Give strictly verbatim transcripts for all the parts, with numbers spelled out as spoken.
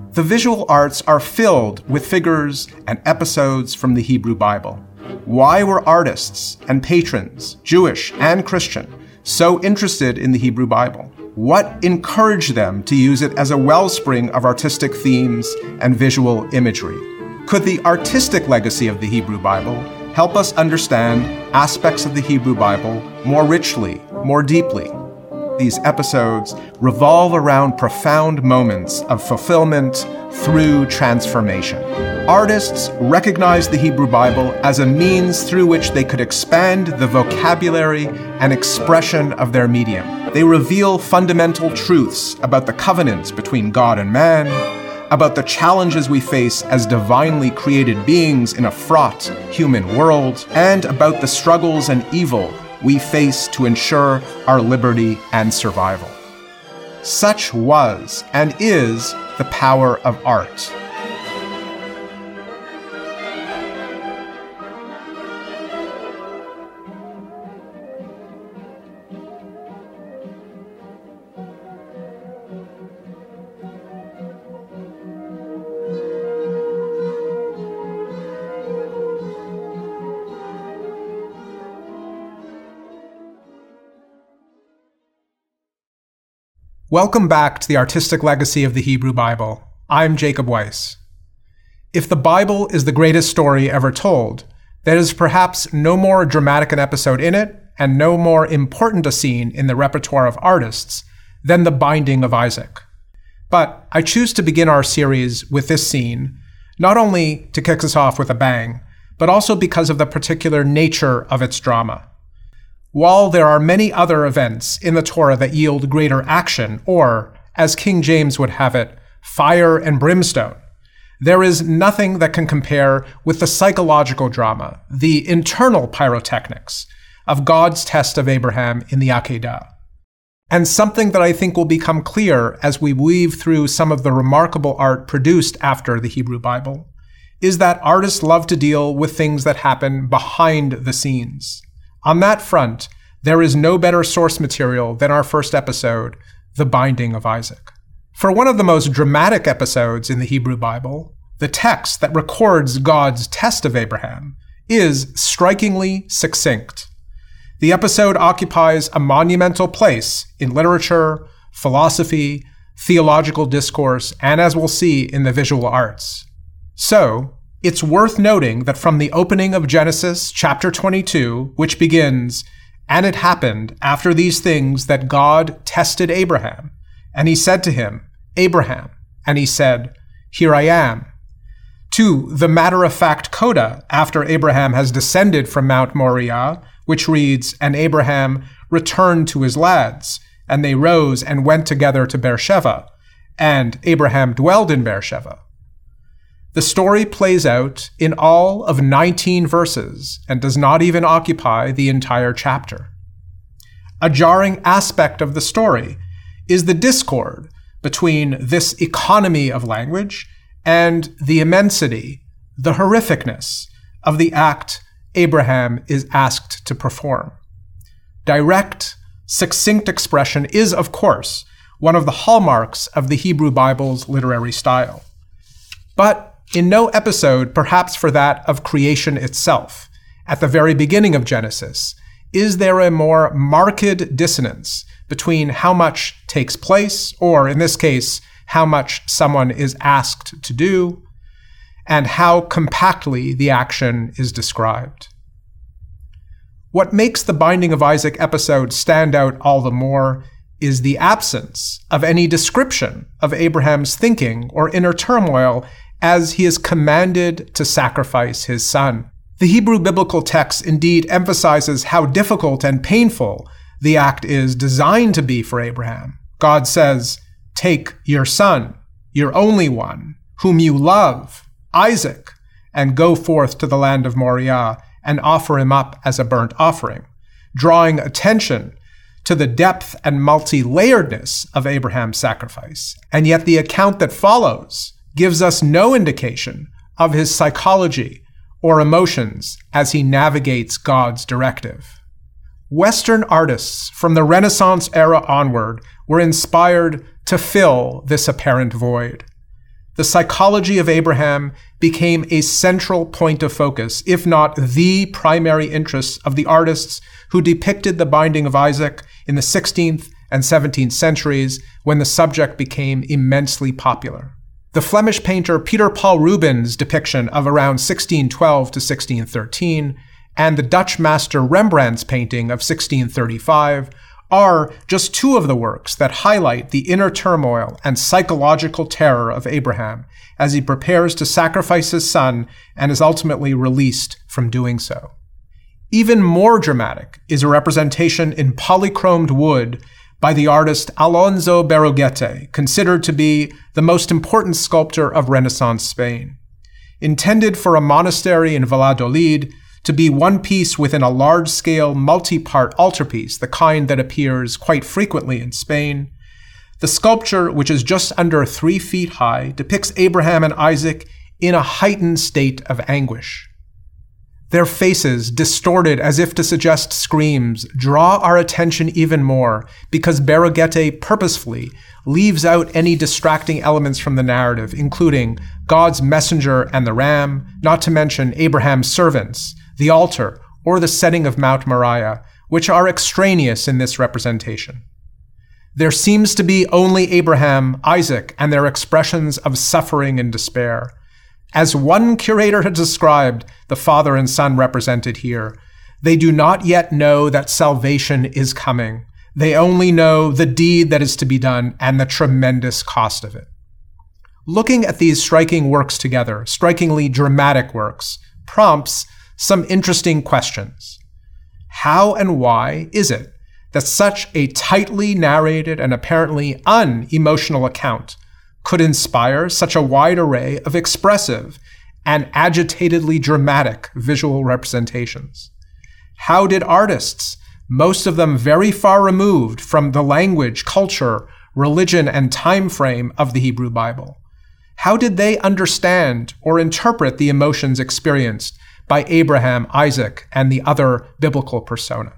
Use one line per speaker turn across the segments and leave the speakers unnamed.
The visual arts are filled with figures and episodes from the Hebrew Bible. Why were artists and patrons, Jewish and Christian, so interested in the Hebrew Bible? What encouraged them to use it as a wellspring of artistic themes and visual imagery? Could the artistic legacy of the Hebrew Bible help us understand aspects of the Hebrew Bible more richly, more deeply? These episodes revolve around profound moments of fulfillment through transformation. Artists recognized the Hebrew Bible as a means through which they could expand the vocabulary and expression of their medium. They reveal fundamental truths about the covenants between God and man, about the challenges we face as divinely created beings in a fraught human world, and about the struggles and evil we face to ensure our liberty and survival. Such was and is the power of art. Welcome back to the Artistic Legacy of the Hebrew Bible. I'm Jacob Weiss. If the Bible is the greatest story ever told, there is perhaps no more dramatic an episode in it, and no more important a scene in the repertoire of artists than the binding of Isaac. But I choose to begin our series with this scene, not only to kick us off with a bang, but also because of the particular nature of its drama. While there are many other events in the Torah that yield greater action, or, as King James would have it, fire and brimstone, there is nothing that can compare with the psychological drama, the internal pyrotechnics, of God's test of Abraham in the Akedah. And something that I think will become clear as we weave through some of the remarkable art produced after the Hebrew Bible, is that artists love to deal with things that happen behind the scenes. On that front, there is no better source material than our first episode, The Binding of Isaac. For one of the most dramatic episodes in the Hebrew Bible, the text that records God's test of Abraham is strikingly succinct. The episode occupies a monumental place in literature, philosophy, theological discourse, and as we'll see in the visual arts. So, it's worth noting that from the opening of Genesis chapter twenty-two, which begins, "And it happened after these things that God tested Abraham, and he said to him, Abraham, and he said, Here I am," to the matter-of-fact coda after Abraham has descended from Mount Moriah, which reads, "And Abraham returned to his lads, and they rose and went together to Beersheba, and Abraham dwelled in Beersheba." The story plays out in all of nineteen verses and does not even occupy the entire chapter. A jarring aspect of the story is the discord between this economy of language and the immensity, the horrificness of the act Abraham is asked to perform. Direct, succinct expression is, of course, one of the hallmarks of the Hebrew Bible's literary style. But in no episode, perhaps for that of creation itself, at the very beginning of Genesis, is there a more marked dissonance between how much takes place, or in this case, how much someone is asked to do, and how compactly the action is described. What makes the Binding of Isaac episode stand out all the more is the absence of any description of Abraham's thinking or inner turmoil as he is commanded to sacrifice his son. The Hebrew biblical text indeed emphasizes how difficult and painful the act is designed to be for Abraham. God says, "Take your son, your only one, whom you love, Isaac, and go forth to the land of Moriah and offer him up as a burnt offering," drawing attention to the depth and multi-layeredness of Abraham's sacrifice. And yet the account that follows gives us no indication of his psychology or emotions as he navigates God's directive. Western artists from the Renaissance era onward were inspired to fill this apparent void. the psychology of Abraham became a central point of focus, if not the primary interest of the artists who depicted the binding of Isaac in the sixteenth and seventeenth centuries when the subject became immensely popular. The Flemish painter Peter Paul Rubens' depiction of around sixteen twelve to sixteen thirteen and the Dutch master Rembrandt's painting of sixteen thirty-five are just two of the works that highlight the inner turmoil and psychological terror of Abraham as he prepares to sacrifice his son and is ultimately released from doing so. Even more dramatic is a representation in polychromed wood by the artist Alonso Berruguete, considered to be the most important sculptor of Renaissance Spain. Intended for a monastery in Valladolid, to be one piece within a large-scale, multi-part altarpiece, the kind that appears quite frequently in Spain, the sculpture, which is just under three feet high, depicts Abraham and Isaac in a heightened state of anguish. Their faces, distorted as if to suggest screams, draw our attention even more because Berruguete purposefully leaves out any distracting elements from the narrative, including God's messenger and the ram, not to mention Abraham's servants, the altar, or the setting of Mount Moriah, which are extraneous in this representation. There seems to be only Abraham, Isaac, and their expressions of suffering and despair. As one curator has described the father and son represented here, they do not yet know that salvation is coming. They only know the deed that is to be done and the tremendous cost of it. Looking at these striking works together, strikingly dramatic works, prompts some interesting questions. How and why is it that such a tightly narrated and apparently unemotional account could inspire such a wide array of expressive and agitatedly dramatic visual representations? How did artists, most of them very far removed from the language, culture, religion, and time frame of the Hebrew Bible, how did they understand or interpret the emotions experienced by Abraham, Isaac, and the other biblical persona?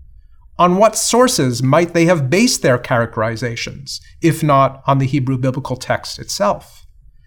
On what sources might they have based their characterizations, if not on the Hebrew biblical text itself?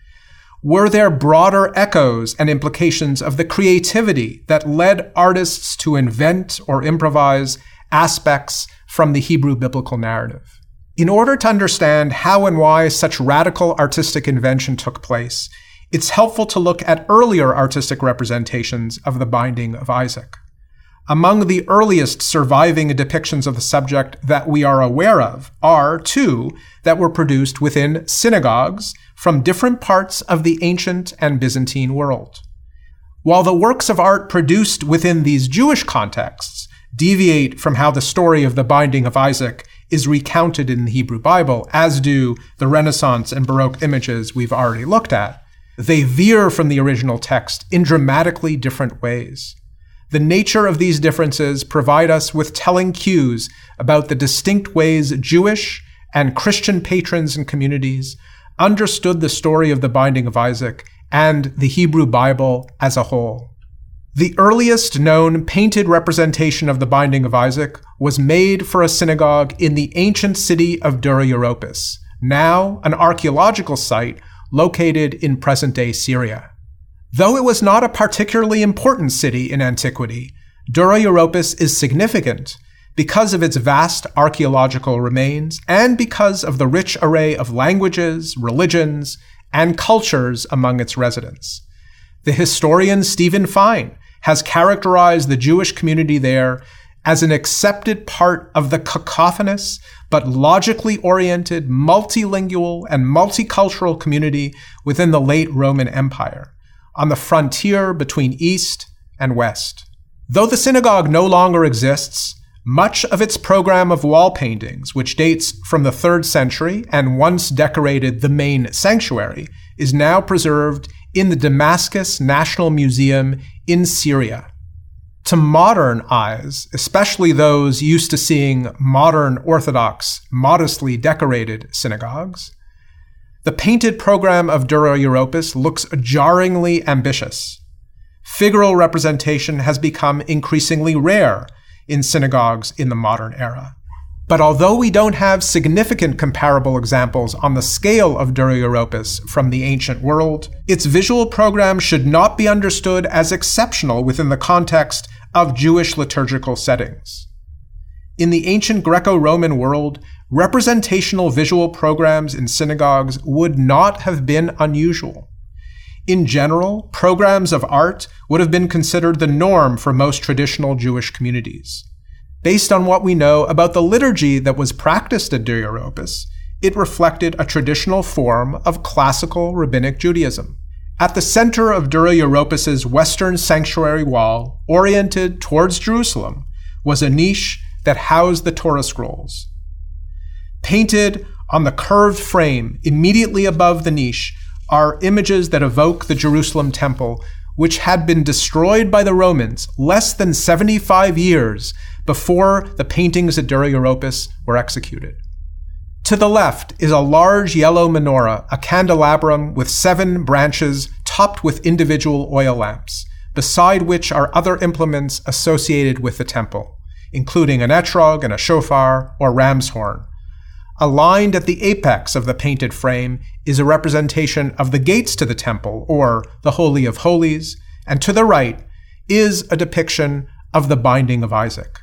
Were there broader echoes and implications of the creativity that led artists to invent or improvise aspects from the Hebrew biblical narrative? In order to understand how and why such radical artistic invention took place, it's helpful to look at earlier artistic representations of the binding of Isaac. Among the earliest surviving depictions of the subject that we are aware of are two that were produced within synagogues from different parts of the ancient and Byzantine world. While the works of art produced within these Jewish contexts deviate from how the story of the binding of Isaac is recounted in the Hebrew Bible, as do the Renaissance and Baroque images we've already looked at, they veer from the original text in dramatically different ways. The nature of these differences provide us with telling cues about the distinct ways Jewish and Christian patrons and communities understood the story of the binding of Isaac and the Hebrew Bible as a whole. The earliest known painted representation of the binding of Isaac was made for a synagogue in the ancient city of Dura Europos, now an archaeological site located in present-day Syria. Though it was not a particularly important city in antiquity, Dura Europos is significant because of its vast archaeological remains and because of the rich array of languages, religions, and cultures among its residents. The historian Stephen Fine has characterized the Jewish community there as an accepted part of the cacophonous but logically oriented, multilingual, and multicultural community within the late Roman Empire, on the frontier between East and West. Though the synagogue no longer exists, much of its program of wall paintings, which dates from the third century and once decorated the main sanctuary, is now preserved in the Damascus National Museum in Syria. To modern eyes, especially those used to seeing modern Orthodox, modestly decorated synagogues, the painted program of Dura Europos looks jarringly ambitious. Figural representation has become increasingly rare in synagogues in the modern era. But although we don't have significant comparable examples on the scale of Dura Europos from the ancient world, its visual program should not be understood as exceptional within the context of Jewish liturgical settings. In the ancient Greco-Roman world, representational visual programs in synagogues would not have been unusual. In general, programs of art would have been considered the norm for most traditional Jewish communities. Based on what we know about the liturgy that was practiced at Dura Europos, it reflected a traditional form of classical rabbinic Judaism. At the center of Dura Europos' western sanctuary wall, oriented towards Jerusalem, was a niche that housed the Torah scrolls. Painted on the curved frame immediately above the niche are images that evoke the Jerusalem temple, which had been destroyed by the Romans less than seventy-five years before the paintings at Dura Europos were executed. To the left is a large yellow menorah, a candelabrum with seven branches topped with individual oil lamps, beside which are other implements associated with the temple, including an etrog and a shofar or ram's horn. Aligned at the apex of the painted frame is a representation of the gates to the temple, or the Holy of Holies, and to the right is a depiction of the binding of Isaac.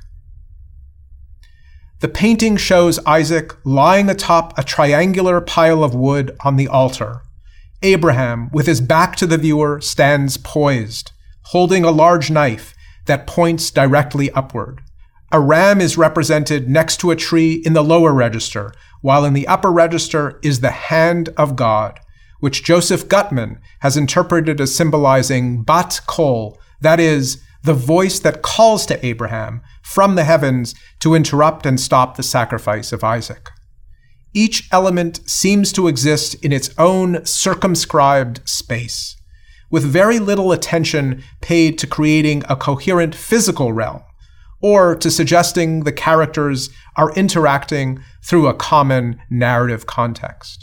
The painting shows Isaac lying atop a triangular pile of wood on the altar. Abraham, with his back to the viewer, stands poised, holding a large knife that points directly upward. A ram is represented next to a tree in the lower register, while in the upper register is the hand of God, which Joseph Gutman has interpreted as symbolizing Bat Kol, that is, the voice that calls to Abraham from the heavens to interrupt and stop the sacrifice of Isaac. Each element seems to exist in its own circumscribed space, with very little attention paid to creating a coherent physical realm, or to suggesting the characters are interacting through a common narrative context.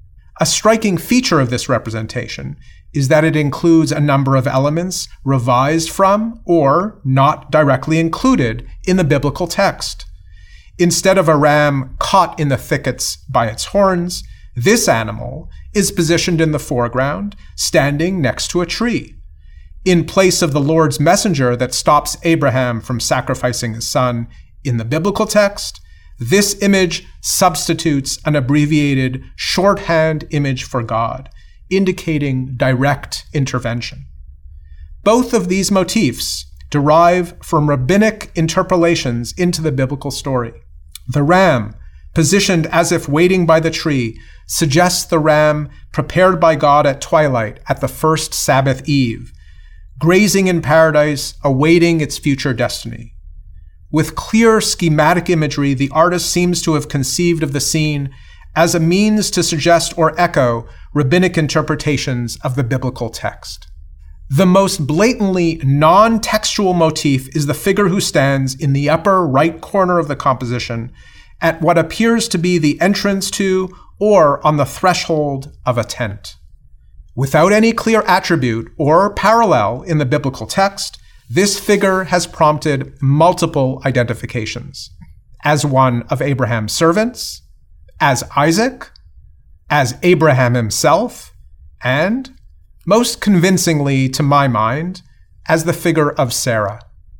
A striking feature of this representation is that it includes a number of elements revised from or not directly included in the biblical text. Instead of a ram caught in the thickets by its horns, this animal is positioned in the foreground, standing next to a tree. In place of the Lord's messenger that stops Abraham from sacrificing his son in the biblical text, this image substitutes an abbreviated shorthand image for God, indicating direct intervention. Both of these motifs derive from rabbinic interpolations into the biblical story. The ram, positioned as if waiting by the tree, suggests the ram prepared by God at twilight at the first Sabbath eve, grazing in paradise, awaiting its future destiny. With clear schematic imagery, the artist seems to have conceived of the scene as a means to suggest or echo rabbinic interpretations of the biblical text. The most blatantly non-textual motif is the figure who stands in the upper right corner of the composition at what appears to be the entrance to or on the threshold of a tent. Without any clear attribute or parallel in the biblical text, this figure has prompted multiple identifications as one of Abraham's servants, as Isaac, as Abraham himself, and, most convincingly to my mind, as the figure of Sarah.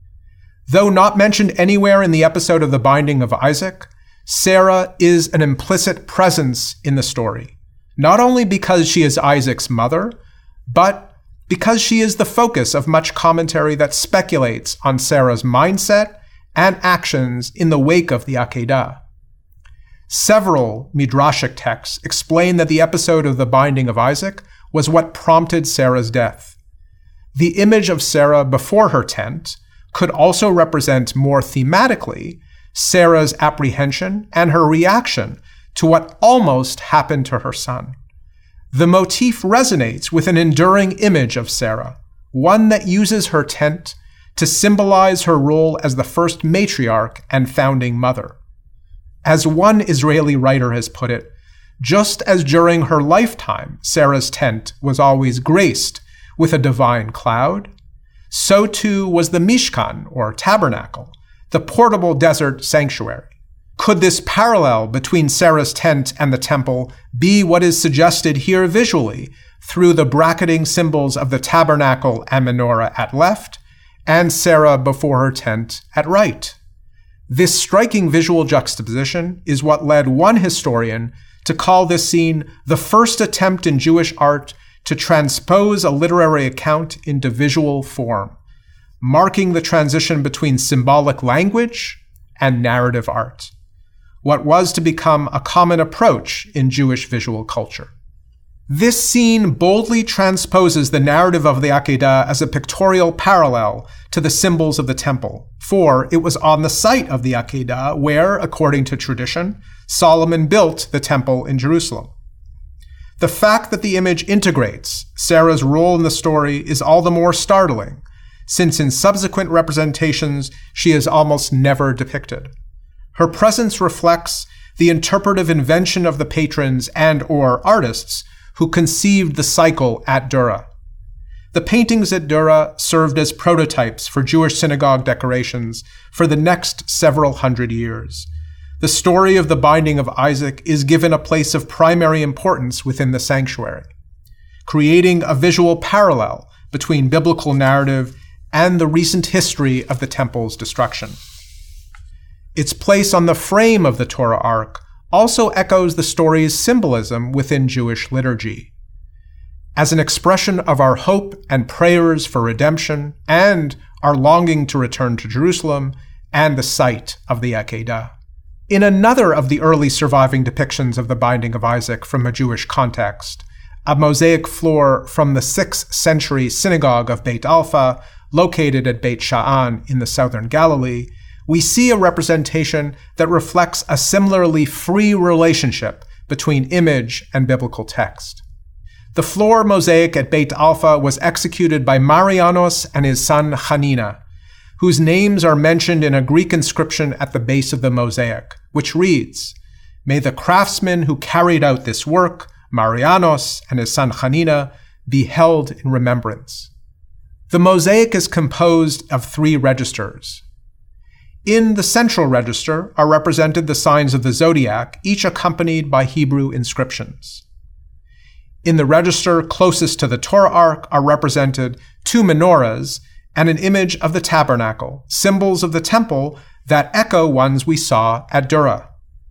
Though not mentioned anywhere in the episode of the binding of Isaac, Sarah is an implicit presence in the story, not only because she is Isaac's mother, but because she is the focus of much commentary that speculates on Sarah's mindset and actions in the wake of the Akedah. Several Midrashic texts explain that the episode of the binding of Isaac was what prompted Sarah's death. The image of Sarah before her tent could also represent more thematically Sarah's apprehension and her reaction to what almost happened to her son. The motif resonates with an enduring image of Sarah, one that uses her tent to symbolize her role as the first matriarch and founding mother. As one Israeli writer has put it, just as during her lifetime Sarah's tent was always graced with a divine cloud, so too was the Mishkan, or tabernacle, the portable desert sanctuary, Could this parallel between Sarah's tent and the temple be what is suggested here visually through the bracketing symbols of the tabernacle and menorah at left, and Sarah before her tent at right? This striking visual juxtaposition is what led one historian to call this scene the first attempt in Jewish art to transpose a literary account into visual form, marking the transition between symbolic language and narrative art, what was to become a common approach in Jewish visual culture. This scene boldly transposes the narrative of the Akedah as a pictorial parallel to the symbols of the temple, for it was on the site of the Akedah where, according to tradition, Solomon built the temple in Jerusalem. The fact that the image integrates Sarah's role in the story is all the more startling, since in subsequent representations she is almost never depicted. Her presence reflects the interpretive invention of the patrons and or artists who conceived the cycle at Dura. The paintings at Dura served as prototypes for Jewish synagogue decorations for the next several hundred years. The story of the binding of Isaac is given a place of primary importance within the sanctuary, creating a visual parallel between biblical narrative and the recent history of the temple's destruction. Its place on the frame of the Torah Ark also echoes the story's symbolism within Jewish liturgy. As an expression of our hope and prayers for redemption and our longing to return to Jerusalem and the site of the Akedah. In another of the early surviving depictions of the binding of Isaac from a Jewish context, a mosaic floor from the sixth century synagogue of Beit Alpha, located at Beit Sha'an in the southern Galilee, we see a representation that reflects a similarly free relationship between image and biblical text. The floor mosaic at Beit Alpha was executed by Marianos and his son Hanina, whose names are mentioned in a Greek inscription at the base of the mosaic, which reads, "May the craftsmen who carried out this work, Marianos and his son Hanina, be held in remembrance." The mosaic is composed of three registers. In the central register are represented the signs of the zodiac, each accompanied by Hebrew inscriptions. In the register closest to the Torah Ark are represented two menorahs and an image of the tabernacle, symbols of the temple that echo ones we saw at Dura.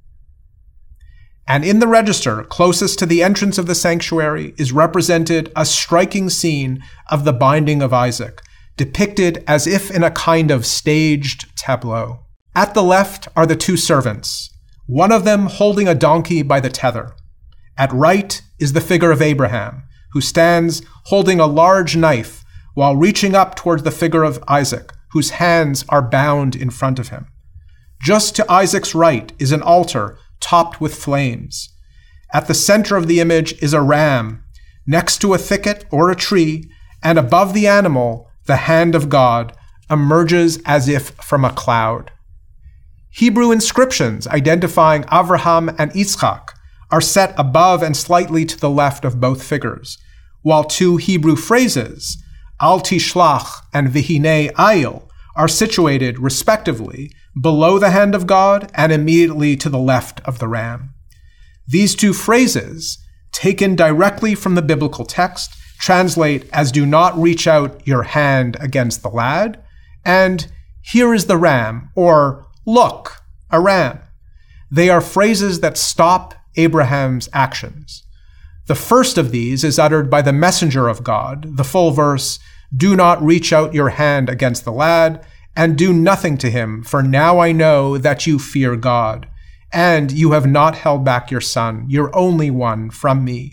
And in the register closest to the entrance of the sanctuary is represented a striking scene of the binding of Isaac, depicted as if in a kind of staged tableau. At the left are the two servants, one of them holding a donkey by the tether. At right is the figure of Abraham, who stands holding a large knife while reaching up towards the figure of Isaac, whose hands are bound in front of him. Just to Isaac's right is an altar topped with flames. At the center of the image is a ram, next to a thicket or a tree, and above the animal, the hand of God emerges as if from a cloud. Hebrew inscriptions identifying Avraham and Yitzchak are set above and slightly to the left of both figures, while two Hebrew phrases, Al Tishlach and Vihine Ayil, are situated, respectively, below the hand of God and immediately to the left of the ram. These two phrases, taken directly from the biblical text, translate as "do not reach out your hand against the lad," and "here is the ram," or "look, a ram." They are phrases that stop Abraham's actions. The first of these is uttered by the messenger of God, the full verse, "Do not reach out your hand against the lad, and do nothing to him, for now I know that you fear God, and you have not held back your son, your only one, from me."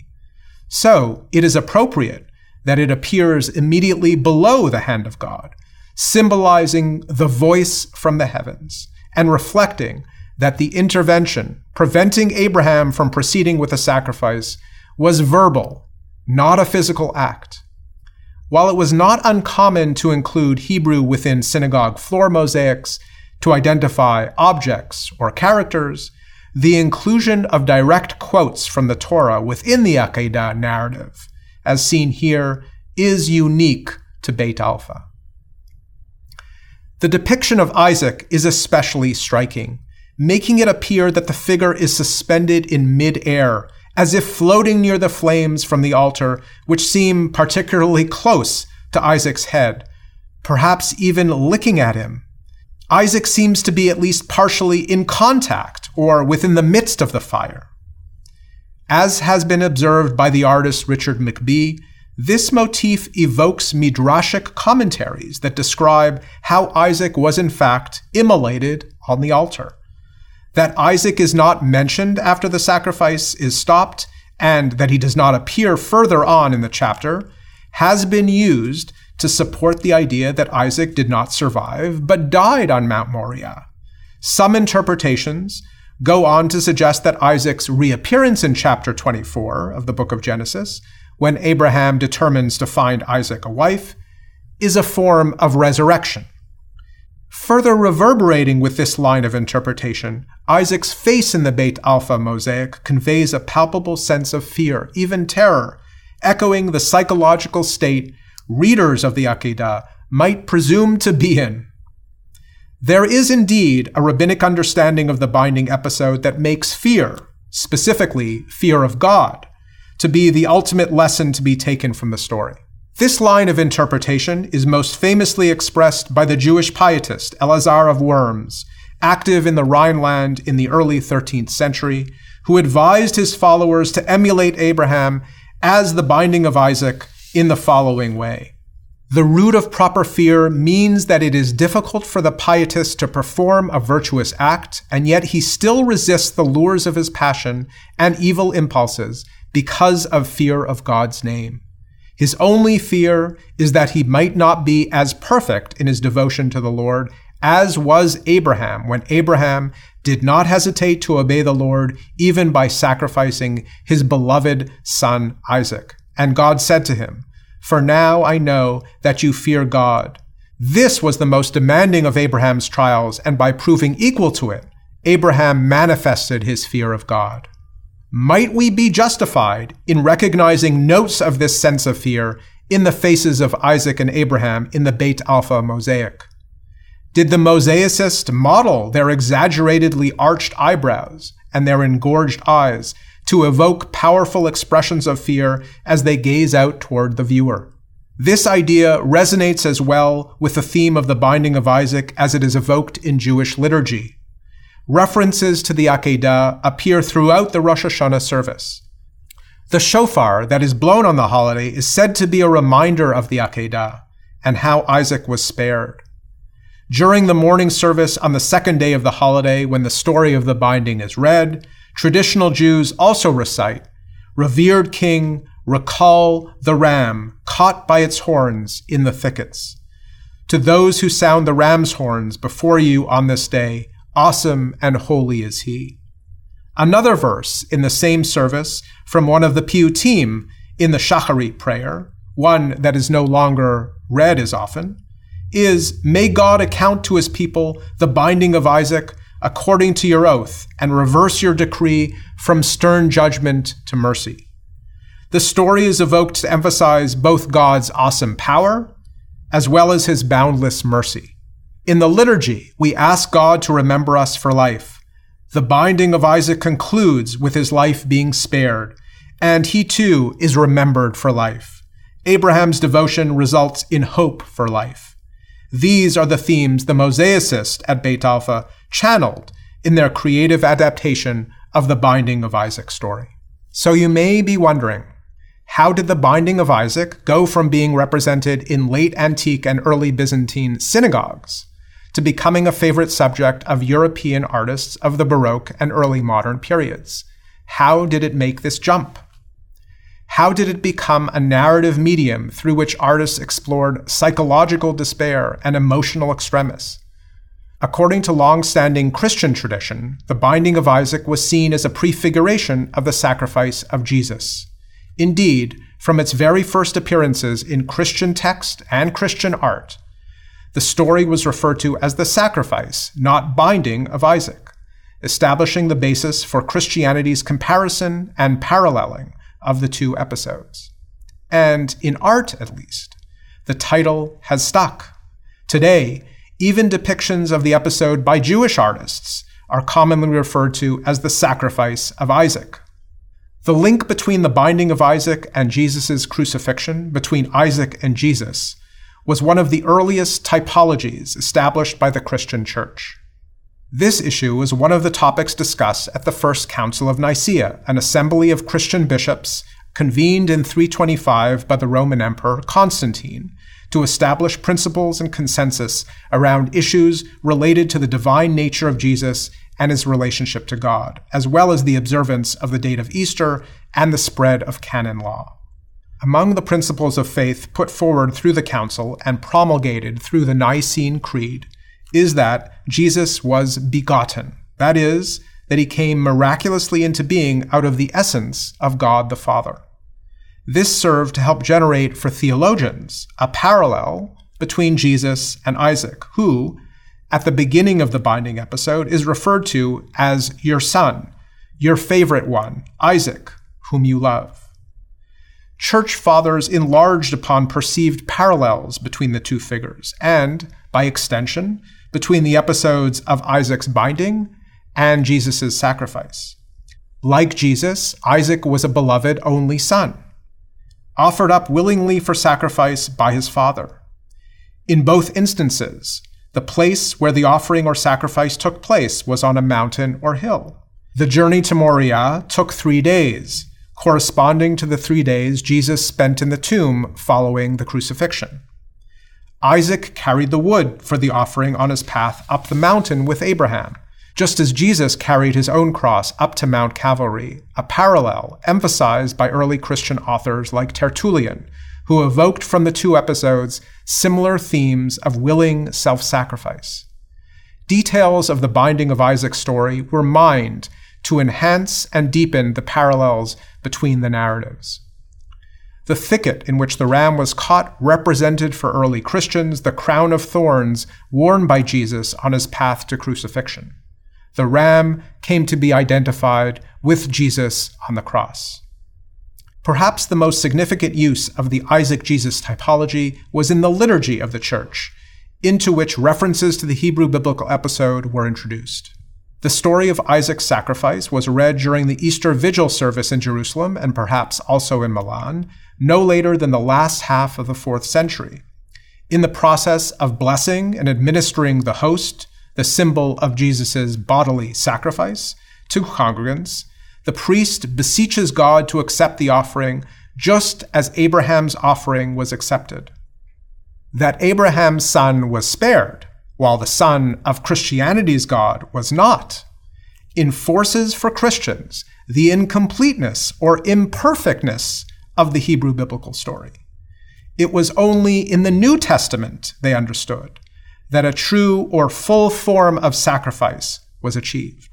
So it is appropriate that it appears immediately below the hand of God, symbolizing the voice from the heavens, and reflecting that the intervention preventing Abraham from proceeding with the sacrifice was verbal, not a physical act. While it was not uncommon to include Hebrew within synagogue floor mosaics to identify objects or characters, the inclusion of direct quotes from the Torah within the Akedah narrative, as seen here, is unique to Beit Alpha. The depiction of Isaac is especially striking, making it appear that the figure is suspended in mid-air, as if floating near the flames from the altar, which seem particularly close to Isaac's head, perhaps even licking at him. Isaac seems to be at least partially in contact or within the midst of the fire. As has been observed by the artist Richard McBee, this motif evokes midrashic commentaries that describe how Isaac was in fact immolated on the altar. That Isaac is not mentioned after the sacrifice is stopped, and that he does not appear further on in the chapter, has been used to support the idea that Isaac did not survive, but died on Mount Moriah. Some interpretations go on to suggest that Isaac's reappearance in chapter twenty-four of the book of Genesis, when Abraham determines to find Isaac a wife, is a form of resurrection. Further reverberating with this line of interpretation, Isaac's face in the Beit Alpha mosaic conveys a palpable sense of fear, even terror, echoing the psychological state readers of the Akedah might presume to be in. There is indeed a rabbinic understanding of the binding episode that makes fear, specifically fear of God, to be the ultimate lesson to be taken from the story. This line of interpretation is most famously expressed by the Jewish pietist Elazar of Worms, active in the Rhineland in the early thirteenth century, who advised his followers to emulate Abraham as the binding of Isaac in the following way. The root of proper fear means that it is difficult for the pietist to perform a virtuous act, and yet he still resists the lures of his passion and evil impulses because of fear of God's name. His only fear is that he might not be as perfect in his devotion to the Lord as was Abraham, when Abraham did not hesitate to obey the Lord even by sacrificing his beloved son Isaac. And God said to him, "For now I know that you fear God." This was the most demanding of Abraham's trials, and by proving equal to it, Abraham manifested his fear of God. Might we be justified in recognizing notes of this sense of fear in the faces of Isaac and Abraham in the Beit Alpha mosaic? Did the mosaicist model their exaggeratedly arched eyebrows and their engorged eyes to evoke powerful expressions of fear as they gaze out toward the viewer? This idea resonates as well with the theme of the binding of Isaac as it is evoked in Jewish liturgy. References to the Akedah appear throughout the Rosh Hashanah service. The shofar that is blown on the holiday is said to be a reminder of the Akedah and how Isaac was spared. During the morning service on the second day of the holiday, when the story of the binding is read, traditional Jews also recite, "Revered King, recall the ram caught by its horns in the thickets. To those who sound the ram's horns before you on this day, awesome and holy is he." Another verse in the same service from one of the Piyutim in the Shacharit prayer, one that is no longer read as often, is, "May God account to his people the binding of Isaac according to your oath, and reverse your decree from stern judgment to mercy." The story is evoked to emphasize both God's awesome power as well as his boundless mercy. In the liturgy, we ask God to remember us for life. The binding of Isaac concludes with his life being spared, and he too is remembered for life. Abraham's devotion results in hope for life. These are the themes the mosaicists at Beit Alpha channeled in their creative adaptation of the binding of Isaac story. So you may be wondering, how did the binding of Isaac go from being represented in late antique and early Byzantine synagogues to becoming a favorite subject of European artists of the Baroque and early modern periods? How did it make this jump? How did it become a narrative medium through which artists explored psychological despair and emotional extremis? According to long-standing Christian tradition, the binding of Isaac was seen as a prefiguration of the sacrifice of Jesus. Indeed, from its very first appearances in Christian text and Christian art, the story was referred to as the sacrifice, not binding, of Isaac, establishing the basis for Christianity's comparison and paralleling of the two episodes. And in art, at least, the title has stuck. Today, even depictions of the episode by Jewish artists are commonly referred to as the sacrifice of Isaac. The link between the binding of Isaac and Jesus' crucifixion, between Isaac and Jesus, was one of the earliest typologies established by the Christian Church. This issue was one of the topics discussed at the First Council of Nicaea, an assembly of Christian bishops convened in three twenty-five by the Roman Emperor Constantine to establish principles and consensus around issues related to the divine nature of Jesus and his relationship to God, as well as the observance of the date of Easter and the spread of canon law. Among the principles of faith put forward through the council and promulgated through the Nicene Creed is that Jesus was begotten, that is, that he came miraculously into being out of the essence of God the Father. This served to help generate for theologians a parallel between Jesus and Isaac, who, at the beginning of the binding episode, is referred to as your son, your favorite one, Isaac, whom you love. Church fathers enlarged upon perceived parallels between the two figures, and, by extension, between the episodes of Isaac's binding and Jesus' sacrifice. Like Jesus, Isaac was a beloved only son, offered up willingly for sacrifice by his father. In both instances, the place where the offering or sacrifice took place was on a mountain or hill. The journey to Moriah took three days, corresponding to the three days Jesus spent in the tomb following the crucifixion. Isaac carried the wood for the offering on his path up the mountain with Abraham, just as Jesus carried his own cross up to Mount Calvary, a parallel emphasized by early Christian authors like Tertullian, who evoked from the two episodes similar themes of willing self-sacrifice. Details of the binding of Isaac's story were mined to enhance and deepen the parallels between the narratives. The thicket in which the ram was caught represented for early Christians the crown of thorns worn by Jesus on his path to crucifixion. The ram came to be identified with Jesus on the cross. Perhaps the most significant use of the Isaac-Jesus typology was in the liturgy of the Church, into which references to the Hebrew biblical episode were introduced. The story of Isaac's sacrifice was read during the Easter Vigil service in Jerusalem and perhaps also in Milan, no later than the last half of the fourth century. In the process of blessing and administering the host, the symbol of Jesus' bodily sacrifice, to congregants, the priest beseeches God to accept the offering just as Abraham's offering was accepted. That Abraham's son was spared, while the son of Christianity's God was not, enforces for Christians the incompleteness or imperfectness of the Hebrew biblical story. It was only in the New Testament, they understood, that a true or full form of sacrifice was achieved.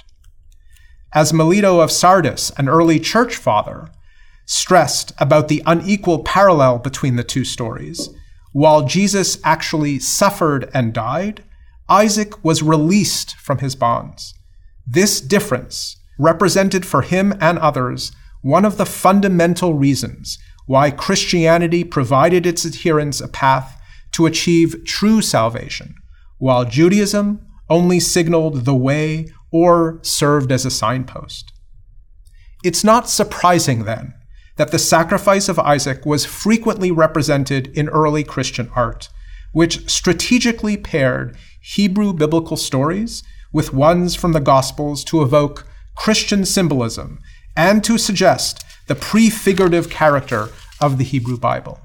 As Melito of Sardis, an early church father, stressed about the unequal parallel between the two stories, while Jesus actually suffered and died, Isaac was released from his bonds. This difference represented for him and others one of the fundamental reasons why Christianity provided its adherents a path to achieve true salvation, while Judaism only signaled the way or served as a signpost. It's not surprising, then, that the sacrifice of Isaac was frequently represented in early Christian art, which strategically paired Hebrew biblical stories with ones from the Gospels to evoke Christian symbolism and to suggest the prefigurative character of the Hebrew Bible.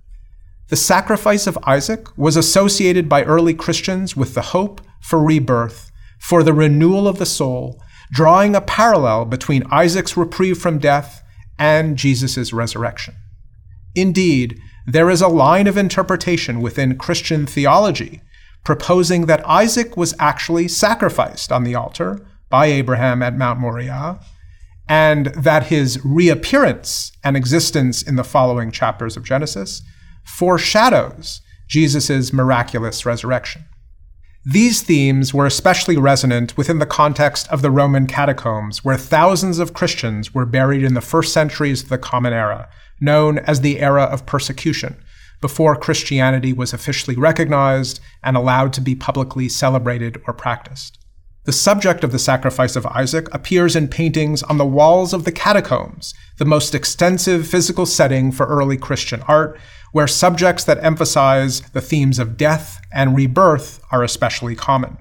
The sacrifice of Isaac was associated by early Christians with the hope for rebirth, for the renewal of the soul, drawing a parallel between Isaac's reprieve from death and Jesus' resurrection. Indeed, there is a line of interpretation within Christian theology proposing that Isaac was actually sacrificed on the altar by Abraham at Mount Moriah, and that his reappearance and existence in the following chapters of Genesis foreshadows Jesus' miraculous resurrection. These themes were especially resonant within the context of the Roman catacombs, where thousands of Christians were buried in the first centuries of the Common Era, known as the Era of Persecution, before Christianity was officially recognized and allowed to be publicly celebrated or practiced. The subject of the sacrifice of Isaac appears in paintings on the walls of the catacombs, the most extensive physical setting for early Christian art, where subjects that emphasize the themes of death and rebirth are especially common.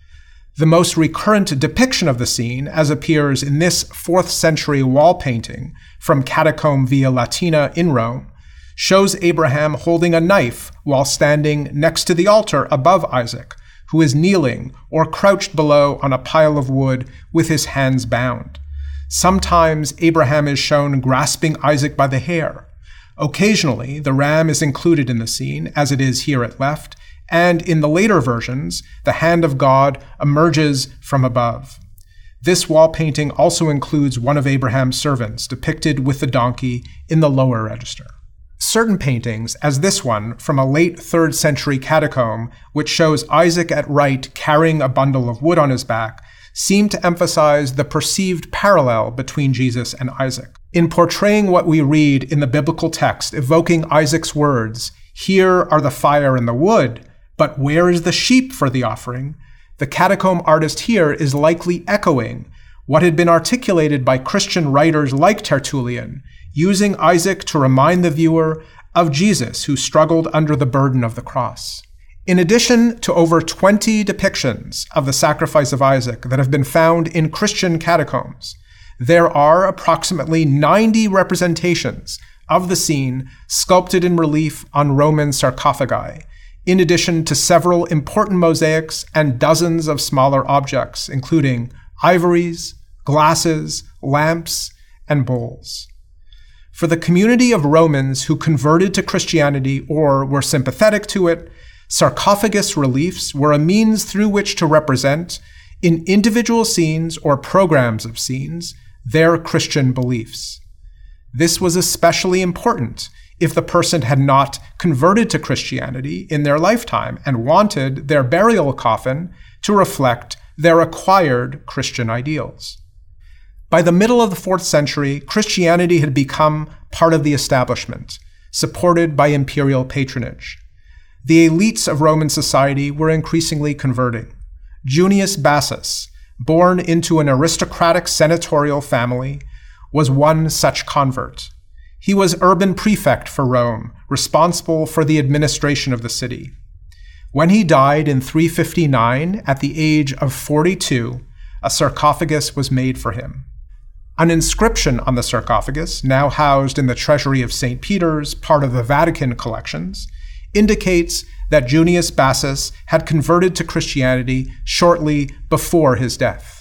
The most recurrent depiction of the scene, as appears in this fourth century wall painting from Catacomb Via Latina in Rome, shows Abraham holding a knife while standing next to the altar above Isaac, who is kneeling or crouched below on a pile of wood with his hands bound. Sometimes Abraham is shown grasping Isaac by the hair. Occasionally, the ram is included in the scene, as it is here at left, and in the later versions, the hand of God emerges from above. This wall painting also includes one of Abraham's servants depicted with the donkey in the lower register. Certain paintings, as this one from a late third century catacomb, which shows Isaac at right carrying a bundle of wood on his back, seem to emphasize the perceived parallel between Jesus and Isaac. In portraying what we read in the biblical text, evoking Isaac's words, "Here are the fire and the wood, but where is the sheep for the offering?" the catacomb artist here is likely echoing what had been articulated by Christian writers like Tertullian, using Isaac to remind the viewer of Jesus, who struggled under the burden of the cross. In addition to over twenty depictions of the sacrifice of Isaac that have been found in Christian catacombs, there are approximately ninety representations of the scene sculpted in relief on Roman sarcophagi, in addition to several important mosaics and dozens of smaller objects, including ivories, glasses, lamps, and bowls. For the community of Romans who converted to Christianity or were sympathetic to it, sarcophagus reliefs were a means through which to represent, in individual scenes or programs of scenes, their Christian beliefs. This was especially important if the person had not converted to Christianity in their lifetime and wanted their burial coffin to reflect their acquired Christian ideals. By the middle of the fourth century, Christianity had become part of the establishment, supported by imperial patronage. The elites of Roman society were increasingly converting. Junius Bassus, born into an aristocratic senatorial family, was one such convert. He was urban prefect for Rome, responsible for the administration of the city. When he died in three fifty-nine, at the age of forty-two, a sarcophagus was made for him. An inscription on the sarcophagus, now housed in the treasury of Saint Peter's, part of the Vatican collections, indicates that Junius Bassus had converted to Christianity shortly before his death.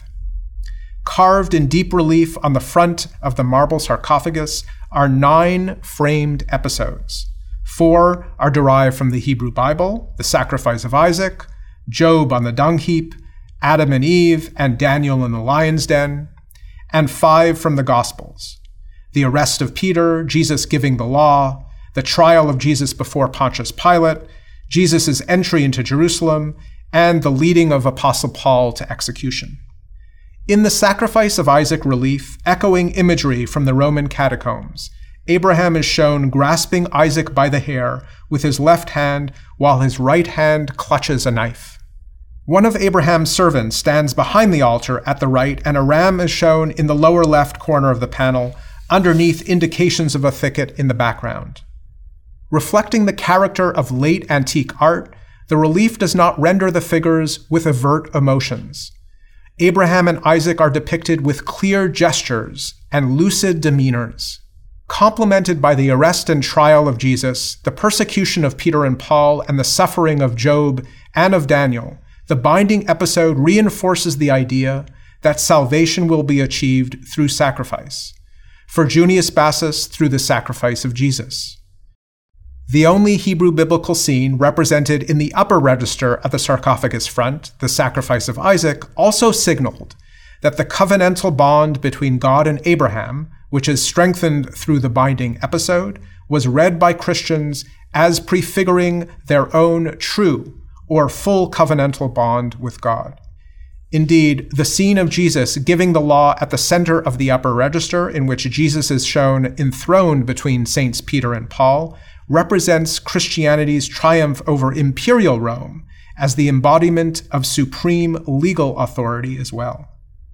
Carved in deep relief on the front of the marble sarcophagus are nine framed episodes. Four are derived from the Hebrew Bible: the sacrifice of Isaac, Job on the dung heap, Adam and Eve, and Daniel in the lion's den, and five from the Gospels: the arrest of Peter, Jesus giving the law, the trial of Jesus before Pontius Pilate, Jesus' entry into Jerusalem, and the leading of Apostle Paul to execution. In the sacrifice of Isaac relief, echoing imagery from the Roman catacombs, Abraham is shown grasping Isaac by the hair with his left hand while his right hand clutches a knife. One of Abraham's servants stands behind the altar at the right, and a ram is shown in the lower left corner of the panel, underneath indications of a thicket in the background. Reflecting the character of late antique art, the relief does not render the figures with overt emotions. Abraham and Isaac are depicted with clear gestures and lucid demeanors. Complemented by the arrest and trial of Jesus, the persecution of Peter and Paul, and the suffering of Job and of Daniel, the binding episode reinforces the idea that salvation will be achieved through sacrifice. For Junius Bassus, through the sacrifice of Jesus. The only Hebrew biblical scene represented in the upper register at the sarcophagus front, the sacrifice of Isaac, also signaled that the covenantal bond between God and Abraham, which is strengthened through the binding episode, was read by Christians as prefiguring their own true or full covenantal bond with God. Indeed, the scene of Jesus giving the law at the center of the upper register, in which Jesus is shown enthroned between Saints Peter and Paul, represents Christianity's triumph over imperial Rome as the embodiment of supreme legal authority as well.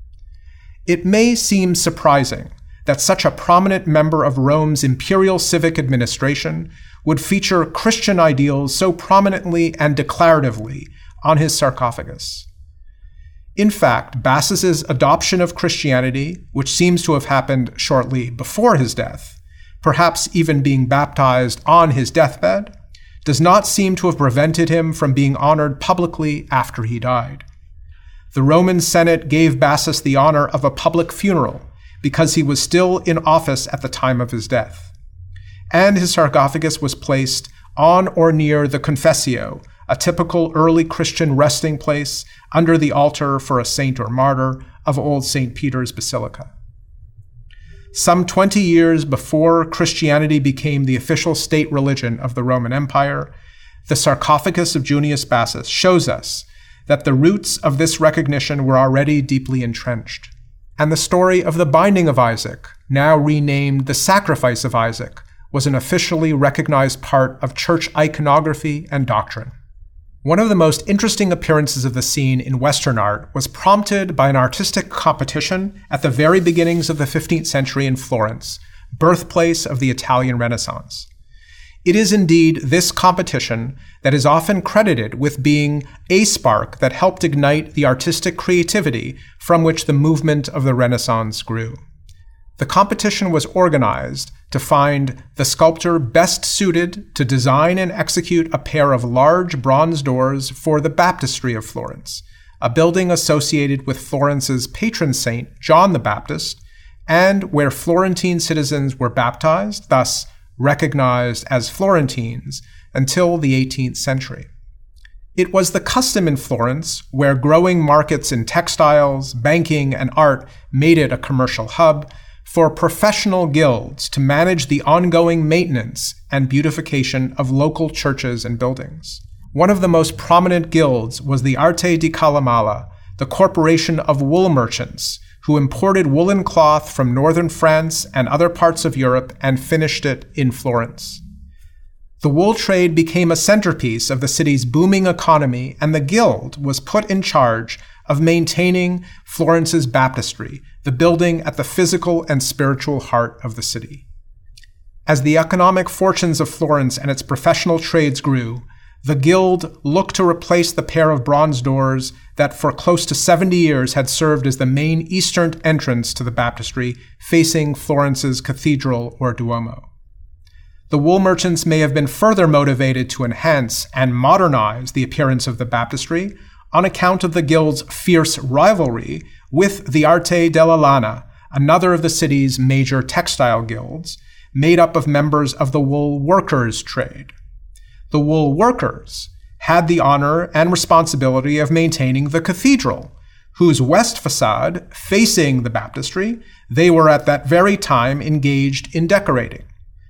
It may seem surprising that such a prominent member of Rome's imperial civic administration would feature Christian ideals so prominently and declaratively on his sarcophagus. In fact, Bassus's adoption of Christianity, which seems to have happened shortly before his death, perhaps even being baptized on his deathbed, does not seem to have prevented him from being honored publicly after he died. The Roman Senate gave Bassus the honor of a public funeral because he was still in office at the time of his death. And his sarcophagus was placed on or near the Confessio, a typical early Christian resting place under the altar for a saint or martyr of Old Saint Peter's Basilica. Some twenty years before Christianity became the official state religion of the Roman Empire, the sarcophagus of Junius Bassus shows us that the roots of this recognition were already deeply entrenched. And the story of the binding of Isaac, now renamed the sacrifice of Isaac, was an officially recognized part of church iconography and doctrine. One of the most interesting appearances of the scene in Western art was prompted by an artistic competition at the very beginnings of the fifteenth century in Florence, birthplace of the Italian Renaissance. It is indeed this competition that is often credited with being a spark that helped ignite the artistic creativity from which the movement of the Renaissance grew. The competition was organized to find the sculptor best suited to design and execute a pair of large bronze doors for the Baptistry of Florence, a building associated with Florence's patron saint, John the Baptist, and where Florentine citizens were baptized, thus recognized as Florentines, until the eighteenth century. It was the custom in Florence, where growing markets in textiles, banking, and art made it a commercial hub, for professional guilds to manage the ongoing maintenance and beautification of local churches and buildings. One of the most prominent guilds was the Arte di Calamala, the corporation of wool merchants, who imported woolen cloth from northern France and other parts of Europe and finished it in Florence. The wool trade became a centerpiece of the city's booming economy, and the guild was put in charge of maintaining Florence's baptistry, the building at the physical and spiritual heart of the city. As the economic fortunes of Florence and its professional trades grew, the guild looked to replace the pair of bronze doors that for close to seventy years had served as the main eastern entrance to the baptistry, facing Florence's cathedral or Duomo. The wool merchants may have been further motivated to enhance and modernize the appearance of the baptistry on account of the guild's fierce rivalry with the Arte della Lana, another of the city's major textile guilds, made up of members of the wool workers' trade. The wool workers had the honor and responsibility of maintaining the cathedral, whose west facade, facing the baptistry, they were at that very time engaged in decorating.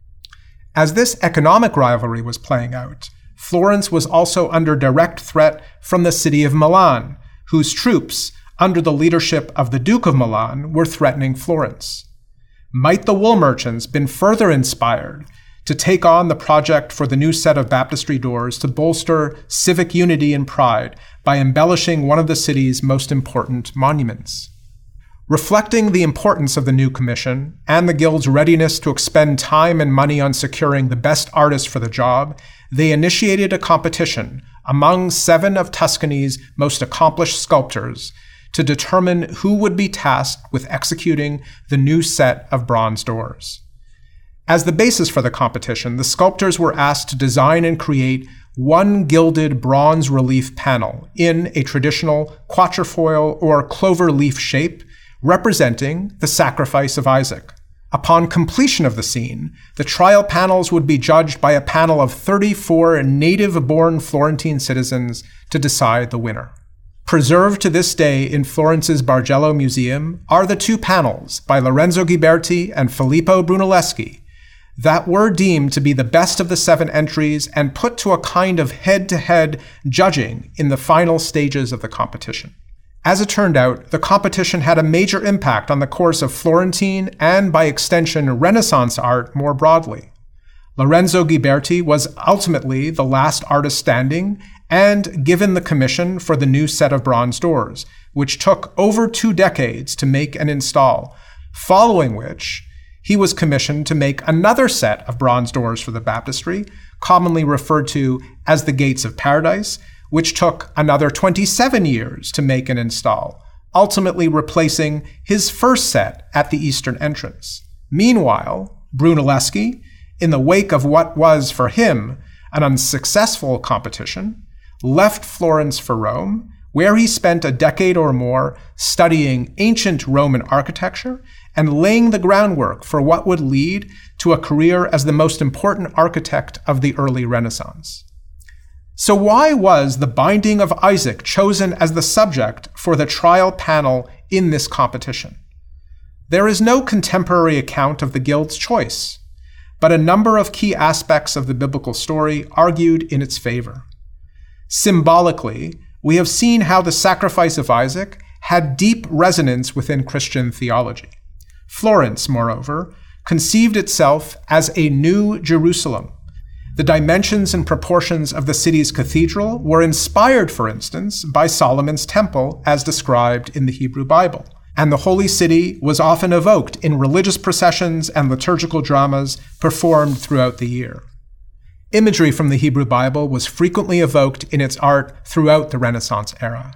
As this economic rivalry was playing out, Florence was also under direct threat from the city of Milan, whose troops, under the leadership of the Duke of Milan, were threatening Florence. Might the wool merchants been further inspired to take on the project for the new set of baptistry doors to bolster civic unity and pride by embellishing one of the city's most important monuments? Reflecting the importance of the new commission and the guild's readiness to expend time and money on securing the best artists for the job, they initiated a competition among seven of Tuscany's most accomplished sculptors to determine who would be tasked with executing the new set of bronze doors. As the basis for the competition, the sculptors were asked to design and create one gilded bronze relief panel in a traditional quatrefoil or clover leaf shape, representing the sacrifice of Isaac. Upon completion of the scene, the trial panels would be judged by a panel of thirty-four native-born Florentine citizens to decide the winner. Preserved to this day in Florence's Bargello Museum are the two panels by Lorenzo Ghiberti and Filippo Brunelleschi that were deemed to be the best of the seven entries and put to a kind of head-to-head judging in the final stages of the competition. As it turned out, the competition had a major impact on the course of Florentine and, by extension, Renaissance art more broadly. Lorenzo Ghiberti was ultimately the last artist standing and given the commission for the new set of bronze doors, which took over two decades to make and install, following which he was commissioned to make another set of bronze doors for the baptistry, commonly referred to as the Gates of Paradise, which took another twenty-seven years to make and install, ultimately replacing his first set at the eastern entrance. Meanwhile, Brunelleschi, in the wake of what was for him an unsuccessful competition, left Florence for Rome, where he spent a decade or more studying ancient Roman architecture and laying the groundwork for what would lead to a career as the most important architect of the early Renaissance. So why was the Binding of Isaac chosen as the subject for the trial panel in this competition? There is no contemporary account of the guild's choice, but a number of key aspects of the biblical story argued in its favor. Symbolically, we have seen how the sacrifice of Isaac had deep resonance within Christian theology. Florence, moreover, conceived itself as a new Jerusalem. The dimensions and proportions of the city's cathedral were inspired, for instance, by Solomon's temple as described in the Hebrew Bible, and the Holy City was often evoked in religious processions and liturgical dramas performed throughout the year. Imagery from the Hebrew Bible was frequently evoked in its art throughout the Renaissance era.